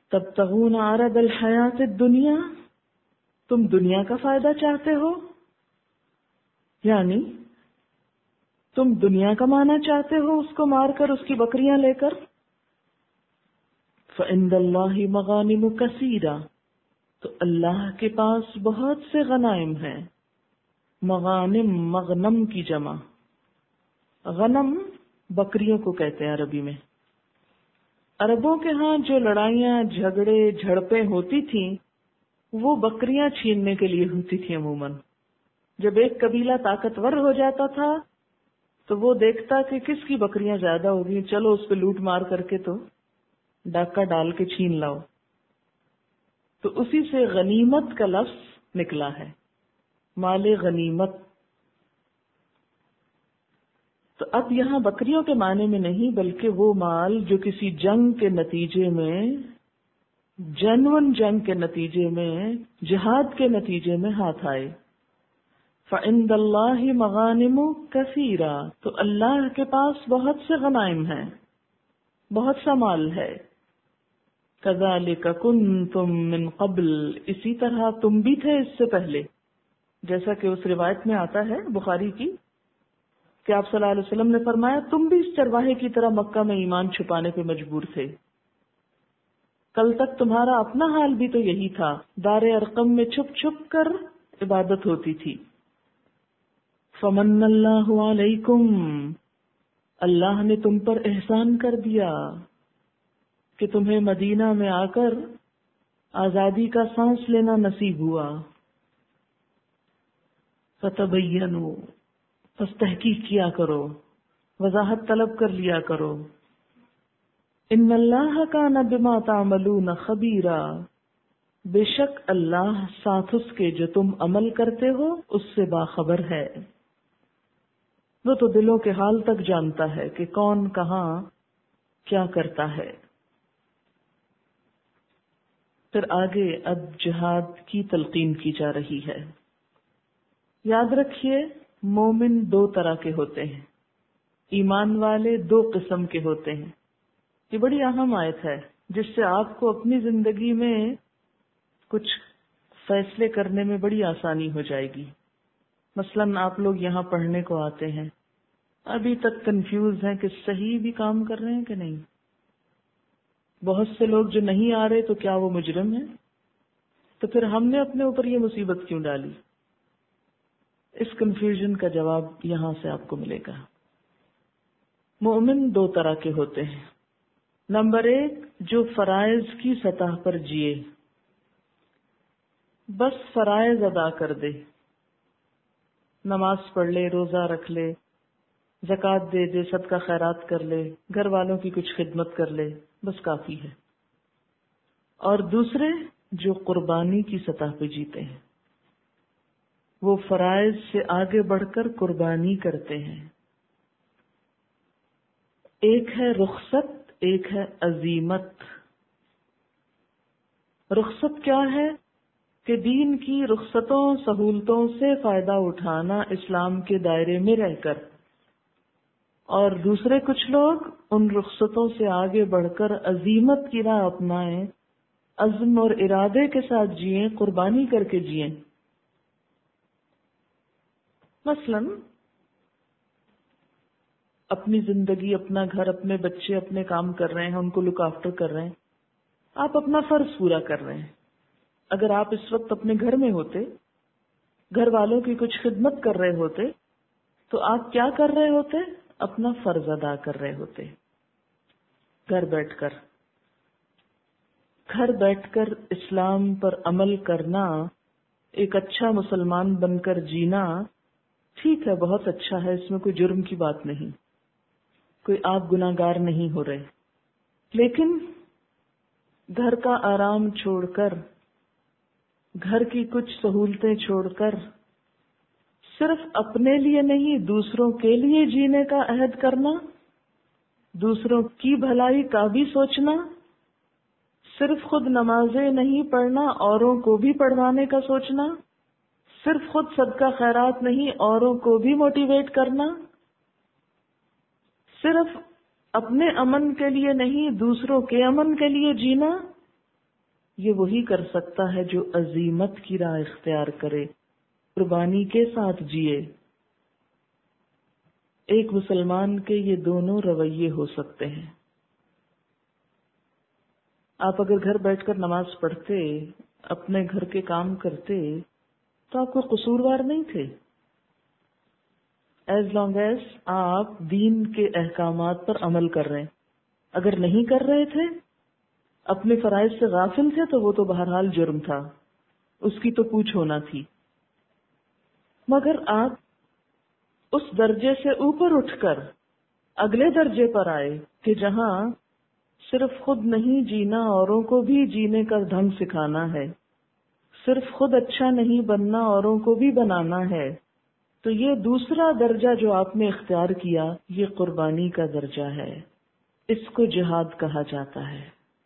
تبتغون عرض الحیات الدنیا، تم دنیا کا فائدہ چاہتے ہو، یعنی تم دنیا کمانا چاہتے ہو اس کو مار کر، اس کی بکریاں لے کر. فعند اللہ مغانم کثیرہ، تو اللہ کے پاس بہت سے غنائم ہیں. مغانم مغنم کی جمع، غنم بکریوں کو کہتے ہیں عربی میں. عربوں کے ہاں جو لڑائیاں جھگڑے جھڑپیں ہوتی تھیں وہ بکریاں چھیننے کے لیے ہوتی تھی. عموماً جب ایک قبیلہ طاقتور ہو جاتا تھا تو وہ دیکھتا کہ کس کی بکریاں زیادہ ہوگی، چلو اس پہ لوٹ مار کر کے تو ڈاکہ ڈال کے چھین لاؤ. تو اسی سے غنیمت کا لفظ نکلا ہے، مال غنیمت. تو اب یہاں بکریوں کے معنی میں نہیں بلکہ وہ مال جو کسی جنگ کے نتیجے میں، جنون جنگ کے نتیجے میں، جہاد کے نتیجے میں ہاتھ آئے. فعند اللہ مغانم کثیرہ، تو اللہ کے پاس بہت سے غنائم ہیں، بہت سا مال ہے. کذالک کنتم من قبل، اسی طرح تم بھی تھے اس سے پہلے، جیسا کہ اس روایت میں آتا ہے بخاری کی کہ آپ صلی اللہ علیہ وسلم نے فرمایا تم بھی اس چرواہے کی طرح مکہ میں ایمان چھپانے پہ مجبور تھے. کل تک تمہارا اپنا حال بھی تو یہی تھا، دار ارقم میں چھپ چھپ کر عبادت ہوتی تھی. فمن اللہ علیکم، اللہ نے تم پر احسان کر دیا کہ تمہیں مدینہ میں آ کر آزادی کا سانس لینا نصیب ہوا. فتبینوا، پس تحقیق کیا کرو، وضاحت طلب کر لیا کرو. ان اللہ کان بما تعملون خبیرا، بے شک اللہ ساتھ اس کے جو تم عمل کرتے ہو اس سے باخبر ہے. وہ تو دلوں کے حال تک جانتا ہے کہ کون کہاں کیا کرتا ہے. پھر آگے اب جہاد کی تلقین کی جا رہی ہے. یاد رکھیے مومن دو طرح کے ہوتے ہیں، ایمان والے دو قسم کے ہوتے ہیں. یہ بڑی اہم آیت ہے جس سے آپ کو اپنی زندگی میں کچھ فیصلے کرنے میں بڑی آسانی ہو جائے گی. مثلاً آپ لوگ یہاں پڑھنے کو آتے ہیں، ابھی تک کنفیوز ہیں کہ صحیح بھی کام کر رہے ہیں کہ نہیں. بہت سے لوگ جو نہیں آ رہے تو کیا وہ مجرم ہیں؟ تو پھر ہم نے اپنے اوپر یہ مصیبت کیوں ڈالی؟ اس کنفیوژن کا جواب یہاں سے آپ کو ملے گا. مومن دو طرح کے ہوتے ہیں. نمبر ایک، جو فرائض کی سطح پر جیے، بس فرائض ادا کر دے، نماز پڑھ لے، روزہ رکھ لے، زکوٰۃ دے دے، صدقہ خیرات کر لے، گھر والوں کی کچھ خدمت کر لے، بس کافی ہے. اور دوسرے جو قربانی کی سطح پہ جیتے ہیں، وہ فرائض سے آگے بڑھ کر قربانی کرتے ہیں. ایک ہے رخصت، ایک ہے عزیمت. رخصت کیا ہے؟ کہ دین کی رخصتوں سہولتوں سے فائدہ اٹھانا اسلام کے دائرے میں رہ کر. اور دوسرے کچھ لوگ ان رخصتوں سے آگے بڑھ کر عزیمت کی راہ اپنائیں، عزم اور ارادے کے ساتھ جئیں، قربانی کر کے جئیں. مثلاً اپنی زندگی، اپنا گھر، اپنے بچے اپنے کام کر رہے ہیں، ان کو لک آفٹر کر رہے ہیں، آپ اپنا فرض پورا کر رہے ہیں. اگر آپ اس وقت اپنے گھر میں ہوتے، گھر والوں کی کچھ خدمت کر رہے ہوتے، تو آپ کیا کر رہے ہوتے؟ اپنا فرض ادا کر رہے ہوتے. گھر بیٹھ کر، گھر بیٹھ کر اسلام پر عمل کرنا، ایک اچھا مسلمان بن کر جینا ٹھیک ہے، بہت اچھا ہے، اس میں کوئی جرم کی بات نہیں، کوئی آپ گناہگار نہیں ہو رہے. لیکن گھر کا آرام چھوڑ کر، گھر کی کچھ سہولتیں چھوڑ کر، صرف اپنے لیے نہیں دوسروں کے لیے جینے کا عہد کرنا، دوسروں کی بھلائی کا بھی سوچنا، صرف خود نمازیں نہیں پڑھنا، اوروں کو بھی پڑھوانے کا سوچنا، صرف خود صدقہ خیرات نہیں، اوروں کو بھی موٹیویٹ کرنا، صرف اپنے امن کے لیے نہیں دوسروں کے امن کے لیے جینا، یہ وہی کر سکتا ہے جو عزیمت کی راہ اختیار کرے، قربانی کے ساتھ جیے۔ ایک مسلمان کے یہ دونوں رویے ہو سکتے ہیں۔ آپ اگر گھر بیٹھ کر نماز پڑھتے، اپنے گھر کے کام کرتے، تو آپ کو قصوروار نہیں تھے، ایز لانگ ایز آپ دین کے احکامات پر عمل کر رہے ہیں۔ اگر نہیں کر رہے تھے، اپنے فرائض سے غافل تھے، تو وہ تو بہرحال جرم تھا، اس کی تو پوچھ ہونا تھی۔ مگر آپ اس درجے سے اوپر اٹھ کر اگلے درجے پر آئے کہ جہاں صرف خود نہیں جینا، اوروں کو بھی جینے کا ڈھنگ سکھانا ہے، صرف خود اچھا نہیں بننا، اوروں کو بھی بنانا ہے۔ تو یہ دوسرا درجہ جو آپ نے اختیار کیا، یہ قربانی کا درجہ ہے، اس کو جہاد کہا جاتا ہے۔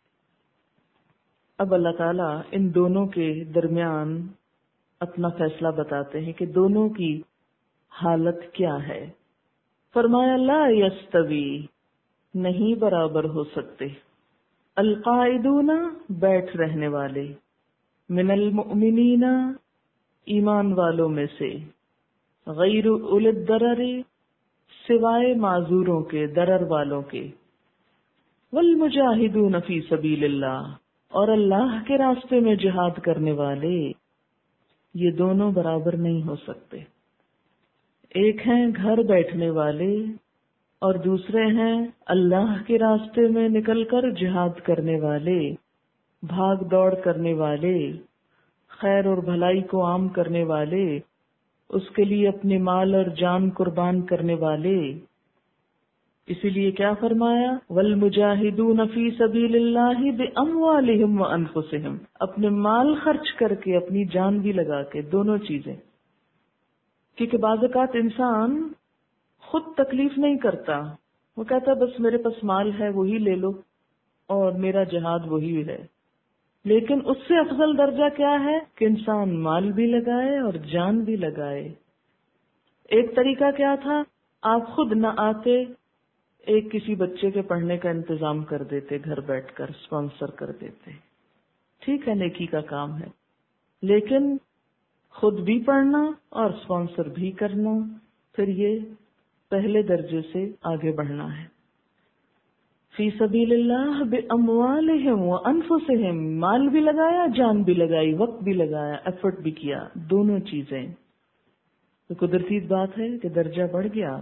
اب اللہ تعالیٰ ان دونوں کے درمیان اپنا فیصلہ بتاتے ہیں کہ دونوں کی حالت کیا ہے۔ فرمایا لا یستوی، نہیں برابر ہو سکتے، القاعدون، بیٹھ رہنے والے، من المؤمنین، ایمان والوں میں سے، غیر اولی الضرر، سوائے معذوروں کے، ضرر والوں کے، والمجاہدون فی سبیل اللہ، اور اللہ کے راستے میں جہاد کرنے والے، یہ دونوں برابر نہیں ہو سکتے۔ ایک ہیں گھر بیٹھنے والے اور دوسرے ہیں اللہ کے راستے میں نکل کر جہاد کرنے والے، بھاگ دوڑ کرنے والے، خیر اور بھلائی کو عام کرنے والے، اس کے لیے اپنے مال اور جان قربان کرنے والے۔ اسی لیے کیا فرمایا؟ والمجاہدون فی سبیل اللہ باموالہم وانفسہم، اپنے مال خرچ کر کے، اپنی جان بھی لگا کے، دونوں چیزیں۔ کیونکہ بعض اوقات انسان خود تکلیف نہیں کرتا، وہ کہتا بس میرے پاس مال ہے وہی لے لو اور میرا جہاد وہی ہے۔ لیکن اس سے افضل درجہ کیا ہے کہ انسان مال بھی لگائے اور جان بھی لگائے۔ ایک طریقہ کیا تھا؟ آپ خود نہ آتے، ایک کسی بچے کے پڑھنے کا انتظام کر دیتے، گھر بیٹھ کر اسپانسر کر دیتے، ٹھیک ہے، نیکی کا کام ہے، لیکن خود بھی پڑھنا اور اسپانسر بھی کرنا، پھر یہ پہلے درجے سے آگے بڑھنا ہے۔ فی سبیل اللہ باموالہم وانفسہم، مال بھی لگایا، جان بھی لگائی، وقت بھی لگایا، ایفرٹ بھی کیا، دونوں چیزیں۔ تو قدرتی بات ہے کہ درجہ بڑھ گیا۔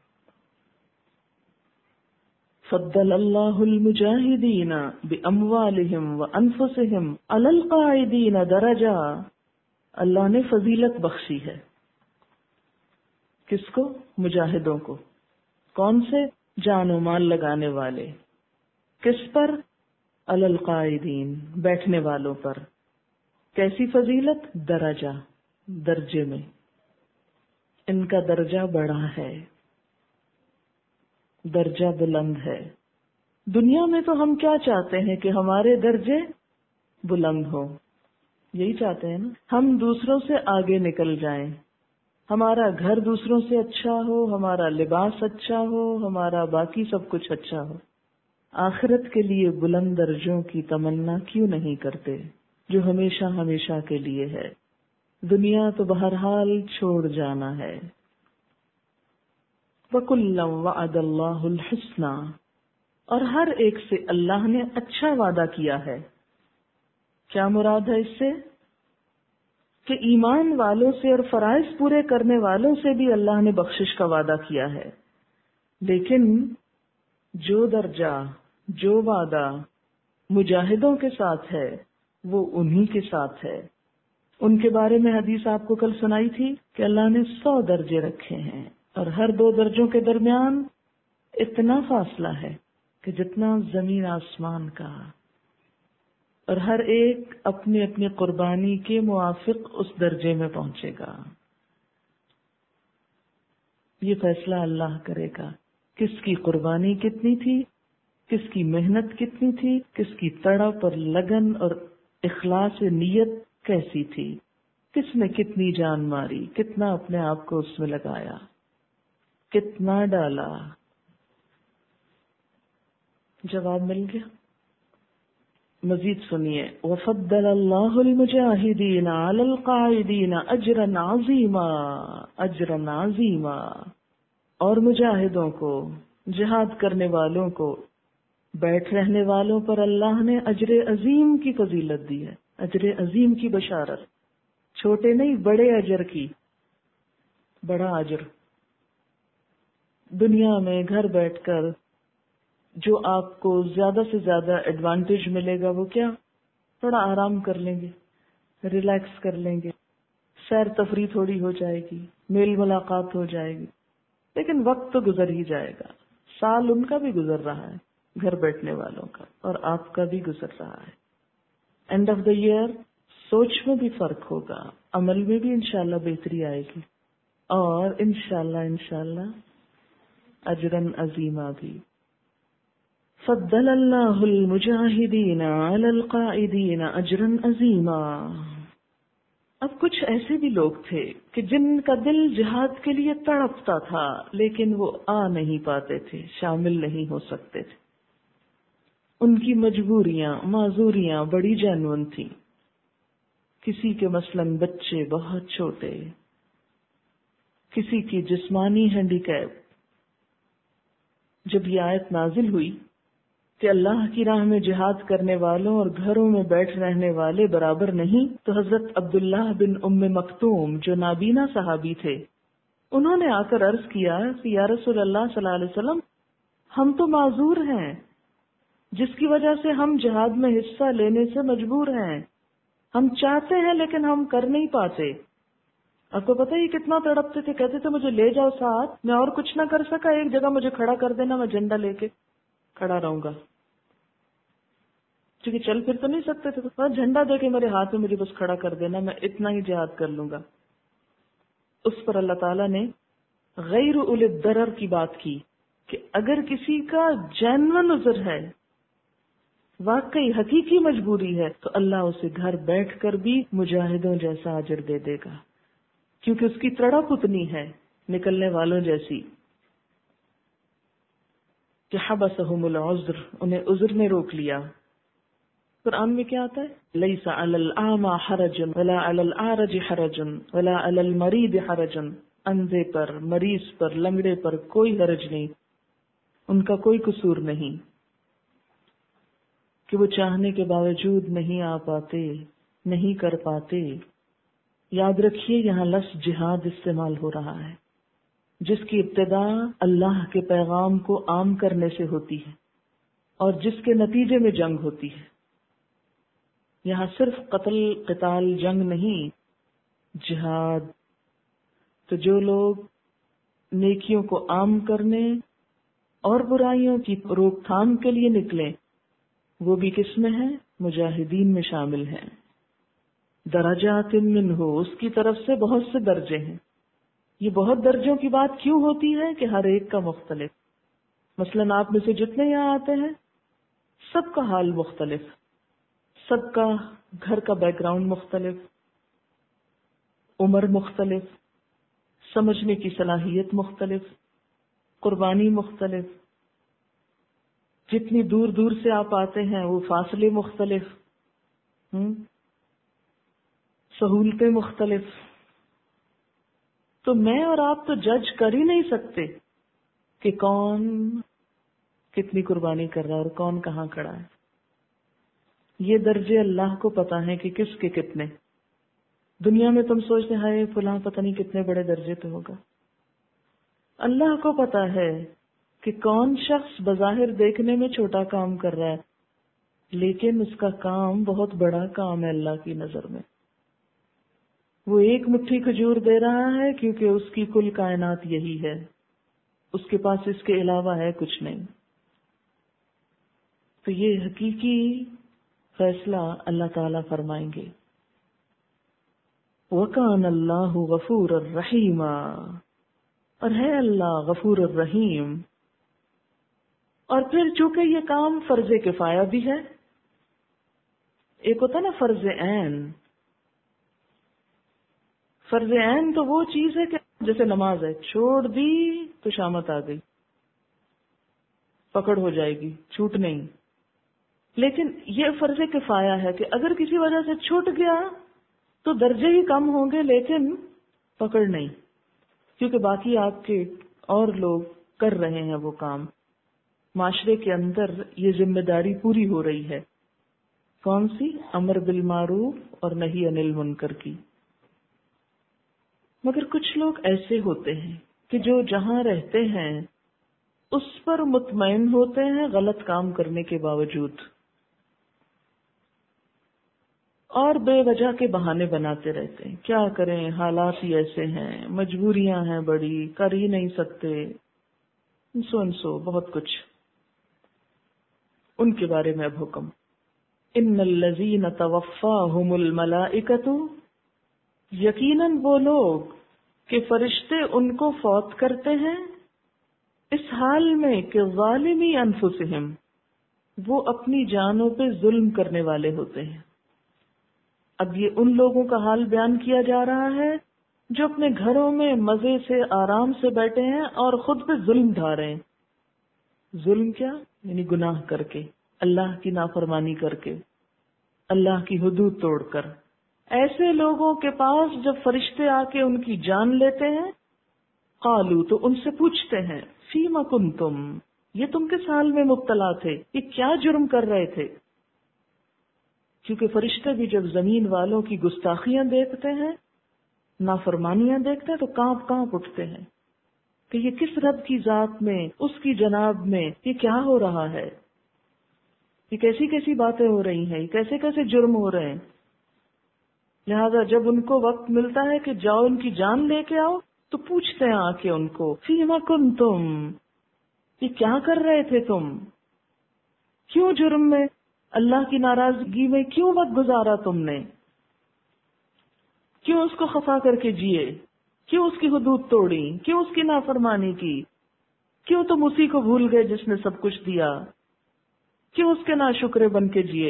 فضل اللہ المجاہدین باموالہم وانفسہم علی القاعدین درجہ، اللہ نے فضیلت بخشی ہے۔ کس کو؟ مجاہدوں کو۔ کون سے؟ جان و مال لگانے والے۔ کس پر؟ علی القاعدین، بیٹھنے والوں پر۔ کیسی فضیلت؟ درجہ، درجے میں ان کا درجہ بڑا ہے، درجہ بلند ہے۔ دنیا میں تو ہم کیا چاہتے ہیں کہ ہمارے درجے بلند ہوں، یہی چاہتے ہیں نا، ہم دوسروں سے آگے نکل جائیں، ہمارا گھر دوسروں سے اچھا ہو، ہمارا لباس اچھا ہو، ہمارا باقی سب کچھ اچھا ہو۔ آخرت کے لیے بلند درجوں کی تمنا کیوں نہیں کرتے، جو ہمیشہ ہمیشہ کے لیے ہے؟ دنیا تو بہرحال چھوڑ جانا ہے۔ وَكُلًّا وَعَدَ اللَّهُ الْحُسْنَى، اور ہر ایک سے اللہ نے اچھا وعدہ کیا ہے۔ کیا مراد ہے اس سے؟ کہ ایمان والوں سے اور فرائض پورے کرنے والوں سے بھی اللہ نے بخشش کا وعدہ کیا ہے، لیکن جو درجہ، جو وعدہ مجاہدوں کے ساتھ ہے وہ انہی کے ساتھ ہے۔ ان کے بارے میں حدیث آپ کو کل سنائی تھی کہ اللہ نے 100 درجے رکھے ہیں، اور ہر 2 درجوں کے درمیان اتنا فاصلہ ہے کہ جتنا زمین آسمان کا، اور ہر ایک اپنی اپنی قربانی کے موافق اس درجے میں پہنچے گا۔ یہ فیصلہ اللہ کرے گا، کس کی قربانی کتنی تھی، کس کی محنت کتنی تھی، کس کی تڑپ اور لگن اور اخلاص نیت کیسی تھی، کس نے کتنی جان ماری، کتنا اپنے آپ کو اس میں لگایا، کتنا ڈالا۔ جواب مل گیا؟ مزید سنیے، وَفَضَّلَ اللَّهُ الْمُجَاهِدِينَ عَلَى الْقَاعِدِينَ أَجْرًا عَظِيمًا أَجْرًا عَظِيمًا، اور مجاہدوں کو، جہاد کرنے والوں کو، بیٹھ رہنے والوں پر اللہ نے اجر عظیم کی فضیلت دی ہے، اجر عظیم کی بشارت، چھوٹے نہیں بڑے اجر کی، بڑا اجر۔ دنیا میں گھر بیٹھ کر جو آپ کو زیادہ سے زیادہ ایڈوانٹیج ملے گا وہ کیا؟ تھوڑا آرام کر لیں گے، ریلیکس کر لیں گے، سیر تفریح تھوڑی ہو جائے گی، میل ملاقات ہو جائے گی، لیکن وقت تو گزر ہی جائے گا۔ سال ان کا بھی گزر رہا ہے، گھر بیٹھنے والوں کا، اور آپ کا بھی گزر رہا ہے۔ اینڈ آف دا ایئر سوچ میں بھی فرق ہوگا، عمل میں بھی انشاءاللہ بہتری آئے گی، اور انشاءاللہ اجرن عظیمہ بھی۔ فضل اللہ المجاہدین علی القاعدین اجرا عظیما۔ اب کچھ ایسے بھی لوگ تھے کہ جن کا دل جہاد کے لیے تڑپتا تھا، لیکن وہ آ نہیں پاتے تھے، شامل نہیں ہو سکتے تھے۔ ان کی مجبوریاں، معذوریاں بڑی جینوئن تھیں۔ کسی کے مثلاً بچے بہت چھوٹے، کسی کی جسمانی ہینڈی کیپ۔ جب یہ آیت نازل ہوئی کہ اللہ کی راہ میں جہاد کرنے والوں اور گھروں میں بیٹھ رہنے والے برابر نہیں، تو حضرت عبداللہ بن ام مکتوم جو نابینا صحابی تھے، انہوں نے آ کر عرض کیا کہ یا رسول اللہ صلی اللہ علیہ وسلم، ہم تو معذور ہیں، جس کی وجہ سے ہم جہاد میں حصہ لینے سے مجبور ہیں، ہم چاہتے ہیں لیکن ہم کر نہیں پاتے۔ آپ کو پتہ ہی کتنا تڑپتے تھے، کہتے تھے مجھے لے جاؤ ساتھ، میں اور کچھ نہ کر سکا، ایک جگہ مجھے کھڑا کر دینا، میں جھنڈا لے کے کھڑا رہوں گا، کیونکہ چل پھر تو نہیں سکتے تھے، تو جھنڈا دے کے میرے ہاتھ میں مجھے بس کھڑا کر دینا، میں اتنا ہی جہاد کر لوں گا۔ اس پر اللہ تعالیٰ نے غیر اولی الضرر کی بات کی کہ اگر کسی کا جینوئن عذر ہے، واقعی حقیقی مجبوری ہے، تو اللہ اسے گھر بیٹھ کر بھی مجاہدوں جیسا اجر دے دے گا، کیونکہ اس کی تڑپ اتنی ہے نکلنے والوں جیسی کہ حبسہم العذر، انہیں عذر نے روک لیا۔ قرآن میں کیا آتا ہے؟ لیس علی الاعمی حرج ولا علی الاعرج حرج ولا علی المریض حرج، اندھے پر، مریض پر، لنگڑے پر کوئی حرج نہیں، ان کا کوئی قصور نہیں کہ وہ چاہنے کے باوجود نہیں آ پاتے، نہیں کر پاتے۔ یاد رکھیے یہاں لفظ جہاد استعمال ہو رہا ہے، جس کی ابتدا اللہ کے پیغام کو عام کرنے سے ہوتی ہے اور جس کے نتیجے میں جنگ ہوتی ہے۔ یہاں صرف قتل، قتال، جنگ نہیں، جہاد۔ تو جو لوگ نیکیوں کو عام کرنے اور برائیوں کی روک تھام کے لیے نکلیں، وہ بھی کس میں ہیں؟ مجاہدین میں شامل ہیں۔ درجات منہ، اس کی طرف سے بہت سے درجے ہیں۔ یہ بہت درجوں کی بات کیوں ہوتی ہے کہ ہر ایک کا مختلف، مثلاً آپ میں سے جتنے یہاں آتے ہیں سب کا حال مختلف، سب کا گھر کا بیک گراؤنڈ مختلف، عمر مختلف، سمجھنے کی صلاحیت مختلف، قربانی مختلف، جتنی دور دور سے آپ آتے ہیں وہ فاصلے مختلف، سہولتیں مختلف۔ تو میں اور آپ تو جج کر ہی نہیں سکتے کہ کون کتنی قربانی کر رہا ہے اور کون کہاں کھڑا ہے۔ یہ درجے اللہ کو پتا ہے کہ کس کے کتنے۔ دنیا میں تم سوچتے ہیں فلاں پتہ نہیں کتنے بڑے درجے پہ ہوگا، اللہ کو پتا ہے کہ کون شخص بظاہر دیکھنے میں چھوٹا کام کر رہا ہے لیکن اس کا کام بہت بڑا کام ہے اللہ کی نظر میں۔ وہ ایک مٹھی کھجور دے رہا ہے کیونکہ اس کی کل کائنات یہی ہے، اس کے پاس اس کے علاوہ ہے کچھ نہیں۔ تو یہ حقیقی فیصلہ اللہ تعالیٰ فرمائیں گے۔ وَكَانَ اللَّهُ غَفُورًا رَحِيمًا، اور ہے اللہ غفور الرحیم۔ اور پھر چونکہ یہ کام فرض کفایہ بھی ہے، ایک ہوتا نا فرض عین۔ فرض عین تو وہ چیز ہے کہ جیسے نماز ہے، چھوڑ دی تو شامت آ گئی، پکڑ ہو جائے گی، چھوٹ نہیں۔ لیکن یہ فرض کفایہ ہے کہ اگر کسی وجہ سے چھوٹ گیا تو درجے ہی کم ہوں گے لیکن پکڑ نہیں، کیونکہ باقی آپ کے اور لوگ کر رہے ہیں وہ کام. معاشرے کے اندر یہ ذمہ داری پوری ہو رہی ہے. کون سی؟ امر بالمعروف اور نہی عن المنکر کی. مگر کچھ لوگ ایسے ہوتے ہیں کہ جو جہاں رہتے ہیں اس پر مطمئن ہوتے ہیں غلط کام کرنے کے باوجود، اور بے وجہ کے بہانے بناتے رہتے ہیں. کیا کریں، حالات ہی ایسے ہیں، مجبوریاں ہیں بڑی، کر ہی نہیں سکتے، سو بہت کچھ. ان کے بارے میں اب حکم، ان الذین توفاہم الملائکۃ، یقیناً وہ لوگ کہ فرشتے ان کو فوت کرتے ہیں، اس حال میں کہ ظالمی انفسہم، وہ اپنی جانوں پہ ظلم کرنے والے ہوتے ہیں. اب یہ ان لوگوں کا حال بیان کیا جا رہا ہے جو اپنے گھروں میں مزے سے آرام سے بیٹھے ہیں اور خود پہ ظلم ڈھا رہے ہیں. ظلم کیا؟ یعنی گناہ کر کے، اللہ کی نافرمانی کر کے، اللہ کی حدود توڑ کر. ایسے لوگوں کے پاس جب فرشتے آ کے ان کی جان لیتے ہیں، قالو، تو ان سے پوچھتے ہیں، فیما کنتم، یہ تم کس حال میں مبتلا تھے، یہ کیا جرم کر رہے تھے؟ کیونکہ فرشتے بھی جب زمین والوں کی گستاخیاں دیکھتے ہیں، نافرمانیاں دیکھتے ہیں تو کانپ کانپ اٹھتے ہیں کہ یہ کس رب کی ذات میں، اس کی جناب میں یہ کیا ہو رہا ہے، یہ کیسی کیسی باتیں ہو رہی ہیں، یہ کیسے کیسے جرم ہو رہے ہیں. لہذا جب ان کو وقت ملتا ہے کہ جاؤ ان کی جان لے کے آؤ تو پوچھتے ہیں آ کے ان کو، فیما کنتم، یہ کیا کر رہے تھے تم، کیوں جرم میں، اللہ کی ناراضگی میں کیوں وقت گزارا تم نے، کیوں اس کو خفا کر کے جیے، کیوں اس کی حدود توڑی، کیوں اس کی نافرمانی کی، کیوں تم اسی کو بھول گئے جس نے سب کچھ دیا، کیوں اس کے ناشکرے بن کے جیے.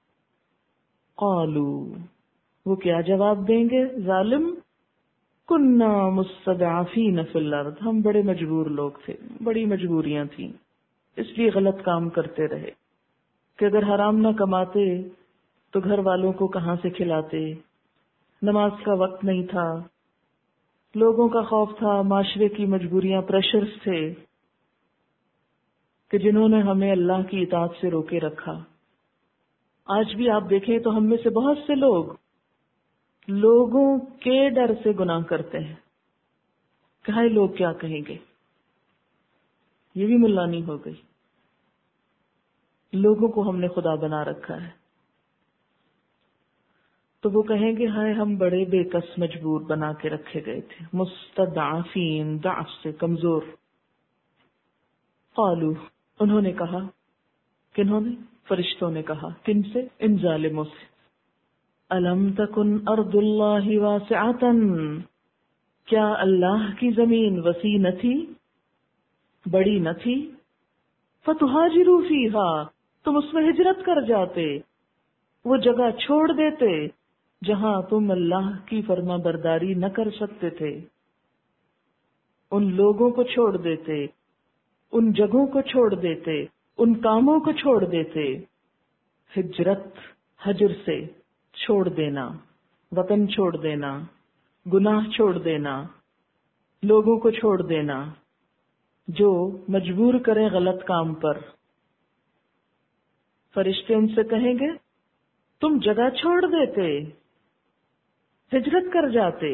قالو، وہ کیا جواب دیں گے ظالم، کننا مستضعفین فی الارض، ہم بڑے مجبور لوگ تھے، بڑی مجبوریاں تھیں، اس لیے غلط کام کرتے رہے کہ اگر حرام نہ کماتے تو گھر والوں کو کہاں سے کھلاتے، نماز کا وقت نہیں تھا، لوگوں کا خوف تھا، معاشرے کی مجبوریاں، پریشرز تھے کہ جنہوں نے ہمیں اللہ کی اطاعت سے روکے رکھا. آج بھی آپ دیکھیں تو ہم میں سے بہت سے لوگ لوگوں کے ڈر سے گناہ کرتے ہیں کہ ہائے لوگ کیا کہیں گے. یہ بھی ملانی ہو گئی، لوگوں کو ہم نے خدا بنا رکھا ہے تو وہ کہیں گے ہائے ہم بڑے بے کس مجبور بنا کے رکھے گئے تھے، مستضعفین، ضعف سے کمزور. قالو، انہوں نے کہا، کنہوں نے؟ فرشتوں نے کہا. کن سے؟ ان ظالموں سے. الم تکن ارض اللہ واسعۃ، کیا اللہ کی زمین وسیع نہ تھی، بڑی نہ تھی؟ فتہاجروا فیہا، تم اس میں ہجرت کر جاتے، وہ جگہ چھوڑ دیتے جہاں تم اللہ کی فرما برداری نہ کر سکتے تھے، ان لوگوں کو چھوڑ دیتے، ان جگہوں کو چھوڑ دیتے، ان کاموں کو چھوڑ دیتے. ہجرت، حجر سے چھوڑ دینا، وطن چھوڑ دینا، گناہ چھوڑ دینا، لوگوں کو چھوڑ دینا جو مجبور کریں غلط کام پر. فرشتے ان سے کہیں گے تم جگہ چھوڑ دیتے، ہجرت کر جاتے.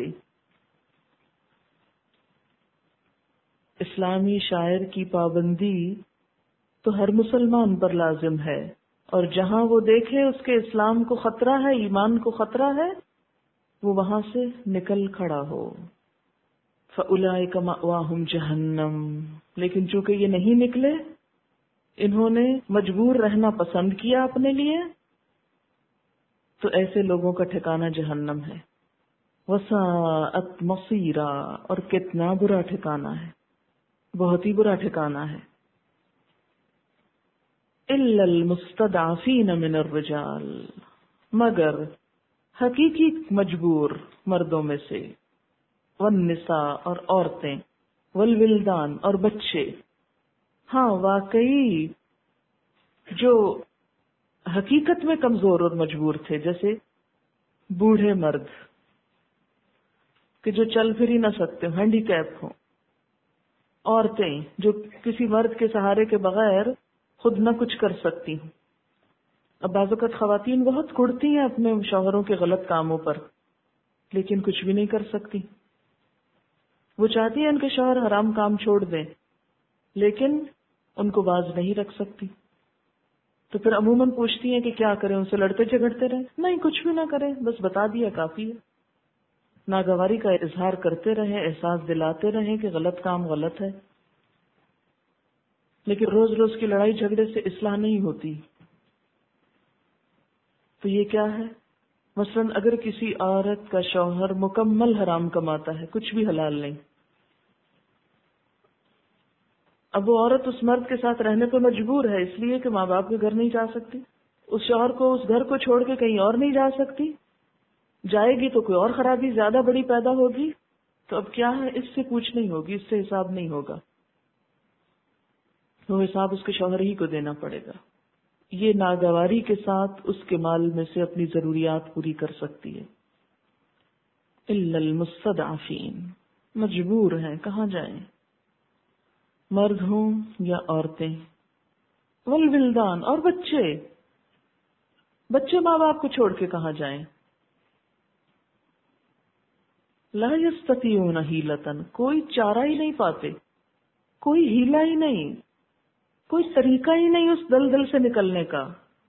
اسلامی شاعر کی پابندی تو ہر مسلمان پر لازم ہے، اور جہاں وہ دیکھے اس کے اسلام کو خطرہ ہے، ایمان کو خطرہ ہے، وہ وہاں سے نکل کھڑا ہو. فَأُولَئِكَ مَأْوَاهُمْ جَهَنَّمُ، لیکن چونکہ یہ نہیں نکلے، انہوں نے مجبور رہنا پسند کیا اپنے لیے، تو ایسے لوگوں کا ٹھکانہ جہنم ہے. وَسَاءَتْ مَصِيرًا، اور کتنا برا ٹھکانہ ہے، بہت ہی برا ٹھکانہ ہے. إِلَّا الْمُسْتَضْعَفِينَ مِنَ الرِّجَالِ، مگر حقیقی مجبور مردوں میں سے، والنساء، اور عورتیں، والولدان، اور بچے. ہاں واقعی جو حقیقت میں کمزور اور مجبور تھے، جیسے بوڑھے مرد کہ جو چل پھر ہی نہ سکتے، ہینڈی کیپ ہوں، عورتیں جو کسی مرد کے سہارے کے بغیر خود نہ کچھ کر سکتی ہوں۔ اب بعض اوقات خواتین بہت کڑتی ہیں اپنے شوہروں کے غلط کاموں پر، لیکن کچھ بھی نہیں کر سکتی۔ وہ چاہتی ہیں ان کے شوہر حرام کام چھوڑ دیں، لیکن ان کو باز نہیں رکھ سکتی، تو پھر عموماً پوچھتی ہیں کہ کیا کریں، ان سے لڑتے جھگڑتے رہیں؟ نہیں، کچھ بھی نہ کریں، بس بتا دیا کافی ہے۔ ناگواری کا اظہار کرتے رہیں، احساس دلاتے رہیں کہ غلط کام غلط ہے، لیکن روز روز کی لڑائی جھگڑے سے اصلاح نہیں ہوتی۔ تو یہ کیا ہے؟ مثلاً اگر کسی عورت کا شوہر مکمل حرام کماتا ہے، کچھ بھی حلال نہیں، اب وہ عورت اس مرد کے ساتھ رہنے کو مجبور ہے، اس لیے کہ ماں باپ کے گھر نہیں جا سکتی، اس شوہر کو اس گھر کو چھوڑ کے کہیں اور نہیں جا سکتی، جائے گی تو کوئی اور خرابی زیادہ بڑی پیدا ہوگی، تو اب کیا ہے، اس سے پوچھ نہیں ہوگی، اس سے حساب نہیں ہوگا، وہ حساب اس کے شوہر ہی کو دینا پڑے گا۔ یہ ناگواری کے ساتھ اس کے مال میں سے اپنی ضروریات پوری کر سکتی ہے۔ الا المستضعفین، مجبور ہیں، کہاں جائیں، مرد ہوں یا عورتیں، والولدان، اور بچے ماں باپ کو چھوڑ کے کہاں جائیں، لا یستطیعون حیلۃ، کوئی چارہ ہی نہیں پاتے، کوئی ہیلا ہی نہیں، کوئی طریقہ ہی نہیں اس دلدل سے نکلنے کا،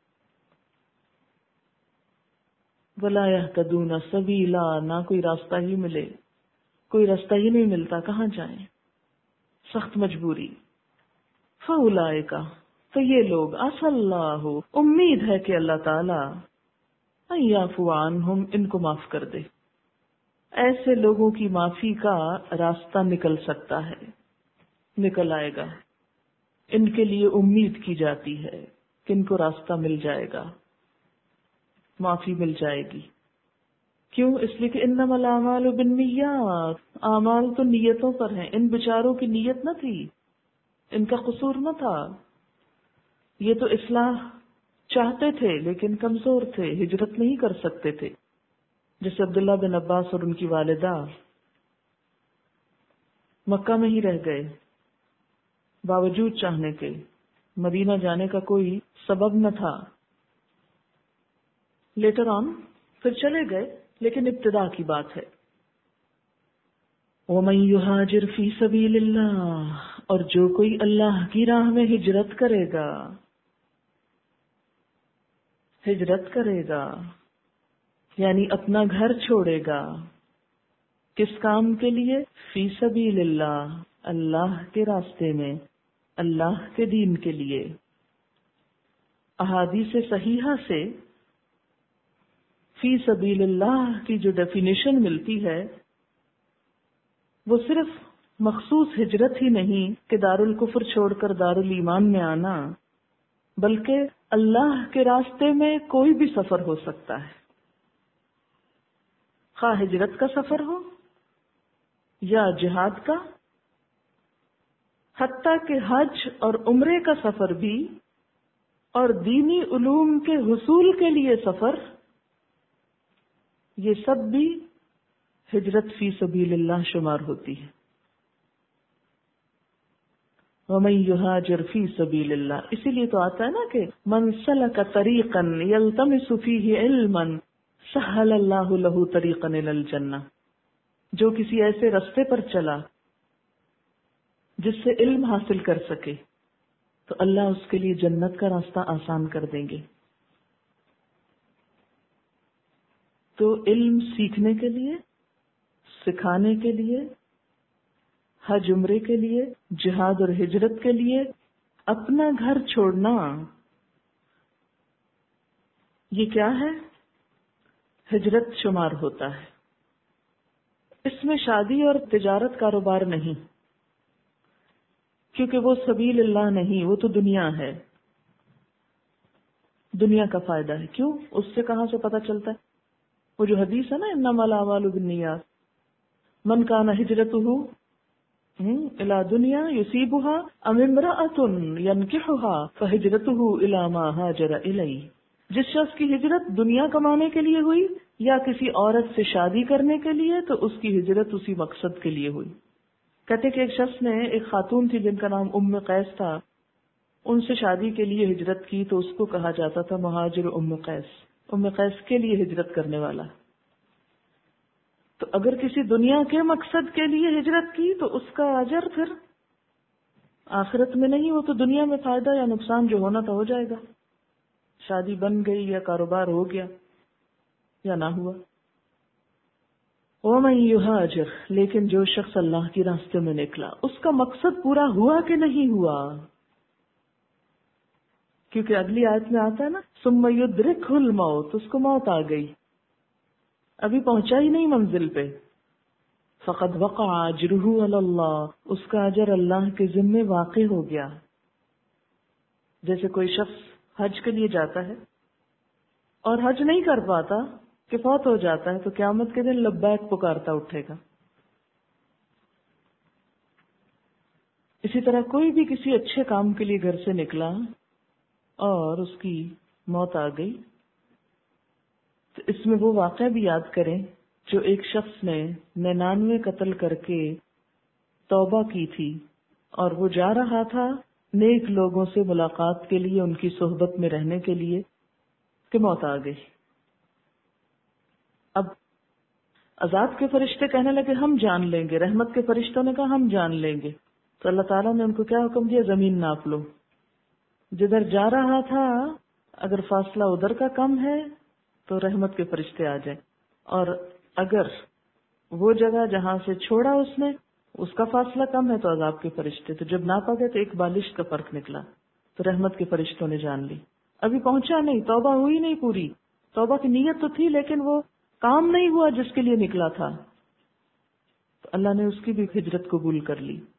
ولا یہتدون سبیلا، نہ کوئی راستہ ہی ملے، کوئی راستہ ہی نہیں ملتا، کہاں جائیں، سخت مجبوری۔ فاولئک، تو یہ لوگ، عسى اللہ، امید ہے کہ اللہ تعالی، ان یعفو عنہم، ان کو معاف کر دے۔ ایسے لوگوں کی معافی کا راستہ نکل سکتا ہے، نکل آئے گا، ان کے لیے امید کی جاتی ہے کہ ان کو راستہ مل جائے گا، معافی مل جائے گی۔ کیوں؟ اس لیے کہ انما الاعمال بالنیات، اعمال تو نیتوں پر ہیں، ان بیچاروں کی نیت نہ تھی، ان کا قصور نہ تھا، یہ تو اصلاح چاہتے تھے لیکن کمزور تھے، ہجرت نہیں کر سکتے تھے، جیسے عبداللہ بن عباس اور ان کی والدہ مکہ میں ہی رہ گئے باوجود چاہنے کے، مدینہ جانے کا کوئی سبب نہ تھا، لیٹر آن پھر چلے گئے، لیکن ابتدا کی بات ہے۔ وَمَن يُهَاجِرْ فِي سَبِيلِ اللَّهِ، اور جو کوئی اللہ کی راہ میں ہجرت کرے گا یعنی اپنا گھر چھوڑے گا، کس کام کے لیے؟ فی سبیل اللہ، اللہ کے راستے میں، اللہ کے دین کے لیے۔ احادیث صحیحہ سے فی سبیل اللہ کی جو ڈیفینیشن ملتی ہے وہ صرف مخصوص ہجرت ہی نہیں کہ دار الکفر چھوڑ کر دار الایمان میں آنا، بلکہ اللہ کے راستے میں کوئی بھی سفر ہو سکتا ہے، خواہ ہجرت کا سفر ہو یا جہاد کا، حتیٰ کہ حج اور عمرے کا سفر بھی، اور دینی علوم کے حصول کے لیے سفر، یہ سب بھی ہجرت فی سبیل اللہ شمار ہوتی ہے۔ وَمَن يُهَاجِرْ فِي سَبِيلِ اللَّهِ، اسی لیے تو آتا ہے نا کہ مَن سَلَكَ طَرِيقًا يَلْتَمِسُ فِيهِ عِلْمًا سَهَّلَ اللَّهُ لَهُ طَرِيقًا إِلَى الْجَنَّةِ، جو کسی ایسے راستے پر چلا جس سے علم حاصل کر سکے تو اللہ اس کے لیے جنت کا راستہ آسان کر دیں گے۔ تو علم سیکھنے کے لیے، سکھانے کے لیے، حج عمرے کے لیے، جہاد اور ہجرت کے لیے اپنا گھر چھوڑنا، یہ کیا ہے؟ ہجرت شمار ہوتا ہے۔ اس میں شادی اور تجارت کاروبار نہیں، کیونکہ وہ سبیل اللہ نہیں، وہ تو دنیا ہے، دنیا کا فائدہ ہے۔ کیوں؟ اس سے کہاں سے پتہ چلتا ہے؟ وہ جو حدیث ہے نا، انما الاعمال بالنیات، من کان ہجرتہ الی دنیا یصیبها ام امرأة ینکحها فہجرتہ الی ما ہاجر الیہ، جس شخص کی ہجرت دنیا کمانے کے لیے ہوئی یا کسی عورت سے شادی کرنے کے لیے تو اس کی ہجرت اسی مقصد کے لیے ہوئی. کہتے کہ ایک شخص نے ایک خاتون تھی جن کا نام ام قیس تھا، ان سے شادی کے لیے ہجرت کی تو اس کو کہا جاتا تھا مہاجر ام قیس، ام قیس کے لیے ہجرت کرنے والا. تو اگر کسی دنیا کے مقصد کے لیے ہجرت کی تو اس کا اجر پھر آخرت میں نہیں، وہ تو دنیا میں فائدہ یا نقصان جو ہونا تھا ہو جائے گا. شادی بن گئی یا کاروبار ہو گیا یا نہ ہوا. وَمَن يُهَاجِرْ، لیکن جو شخص اللہ کی راستے میں نکلا اس کا مقصد پورا ہوا کہ نہیں ہوا، کیونکہ اگلی آیت میں آتا ہے نا ثُمَّ يُدْرِكْهُ الْمَوْتُ، اس کو موت آ گئی، ابھی پہنچا ہی نہیں منزل پہ. فَقَدْ وَقَعَ أَجْرُهُ عَلَى اللَّهِ، اس کا اجر اللہ کے ذمے واقع ہو گیا. جیسے کوئی شخص حج کے لیے جاتا ہے اور حج نہیں کر پاتا کہ فوت ہو جاتا ہے تو قیامت کے دن لبیک پکارتا اٹھے گا. اسی طرح کوئی بھی کسی اچھے کام کے لیے گھر سے نکلا اور اس کی موت آ گئی تو اس میں وہ واقعہ بھی یاد کریں جو ایک شخص نے 99 قتل کر کے توبہ کی تھی اور وہ جا رہا تھا نیک لوگوں سے ملاقات کے لیے، ان کی صحبت میں رہنے کے لیے، کہ موت آ گئی. اب عذاب کے فرشتے کہنے لگے ہم جان لیں گے، رحمت کے فرشتوں نے کہا ہم جان لیں گے. تو اللہ تعالیٰ نے ان کو کیا حکم دیا؟ زمین ناپ لو. جدھر جا رہا تھا اگر فاصلہ ادھر کا کم ہے تو رحمت کے فرشتے آ جائیں، اور اگر وہ جگہ جہاں سے چھوڑا اس نے اس کا فاصلہ کم ہے تو عذاب کے فرشتے. تو جب ناپا گیا تو ایک بالش کا فرق نکلا تو رحمت کے فرشتوں نے جان لی. ابھی پہنچا نہیں، توبہ ہوئی نہیں پوری، توبہ کی نیت تو تھی لیکن وہ کام نہیں ہوا جس کے لیے نکلا تھا، تو اللہ نے اس کی بھی ہجرت قبول کر لی.